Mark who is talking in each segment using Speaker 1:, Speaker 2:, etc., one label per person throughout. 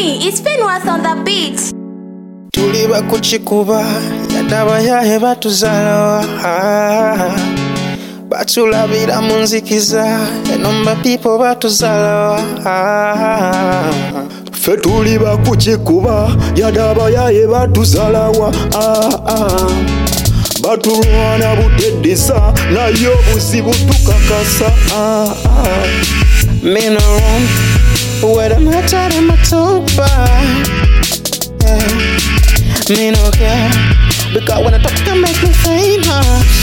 Speaker 1: me, it's Penworth on the beat.
Speaker 2: Tuliba kuchikuba yadaba yahe batuzalawa batulabira munzikiza enomba people batuzalawa
Speaker 3: Fe tuliba kuchikuba yadaba yahe batuzalawa batulwana butedisa nayo buzibu tukakasa
Speaker 2: Me no run where them matter them a talk about. Me no care because when I talk can make me famous.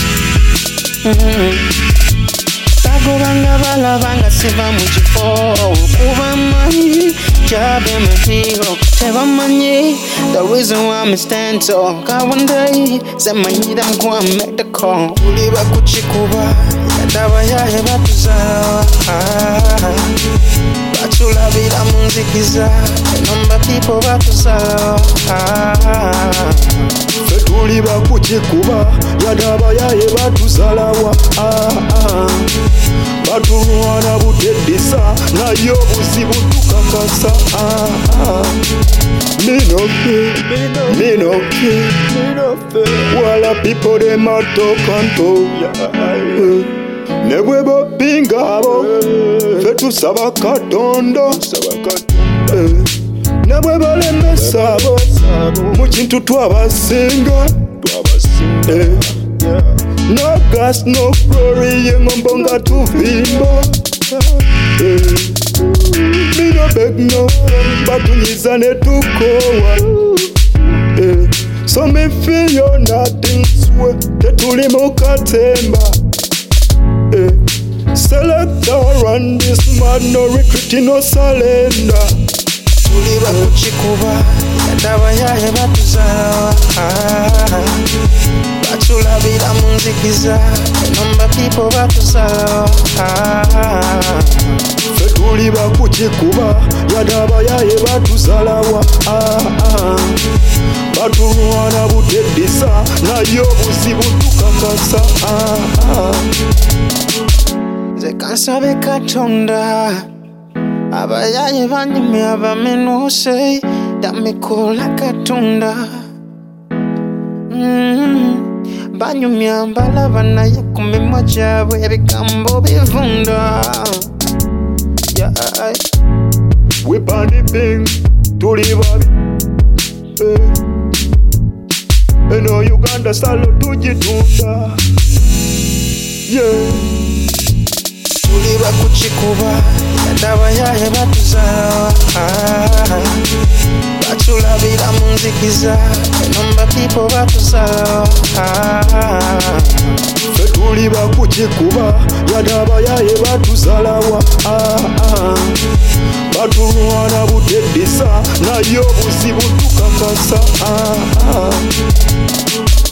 Speaker 2: Tago banga bala banga siva muchifo kuba mani jabe mahiro teva mani. The reason why me stand tall, God one day say my need I'm gonna make the call. Tuliba kuchikuba yadaba yahe batuzalawa batulabira munzikiza enomba people batuzalawa
Speaker 3: Fe tuliba kuchikuba yadaba yahe batuzalawa batulwana butedisa nayo buzibu tukakasa Me no care wala people dem a talk and talk nebwebo pingabo fe tusaba katonda nebwebo lemesabo muchintu twabasinga No gas, no glory, yengombonga tuvimba Me no beg no, batunyizane tukowa So me feel you're nothing sweat, tetuli mukatemba Selector run this man, no retreat, no surrender
Speaker 2: Tuliba kuchikuba yadaba yahe batuzalawa batulabira munzikiza enomba people batuzalawa
Speaker 3: Fe tuliba kuchikuba yadaba yahe batuzalawa batulwana butedisa nayo buzibu tukakasa
Speaker 2: Ze kansabe katonda abayaye banyumye abamenuse damikola katonda banyumye mbalaba naye ku mimwa gyabwe ebigambo bivunda
Speaker 3: We bandi bing tuliba eno Uganda salo tujitunda
Speaker 2: Tuliba kuchikuba yadaba yahe batuzalawa batulabira munzikiza enomba people batuzalawa
Speaker 3: Fe tuliba kuchikuba yadaba yahe batuzalawa batulwana butedisa nayo buzibu tukakasa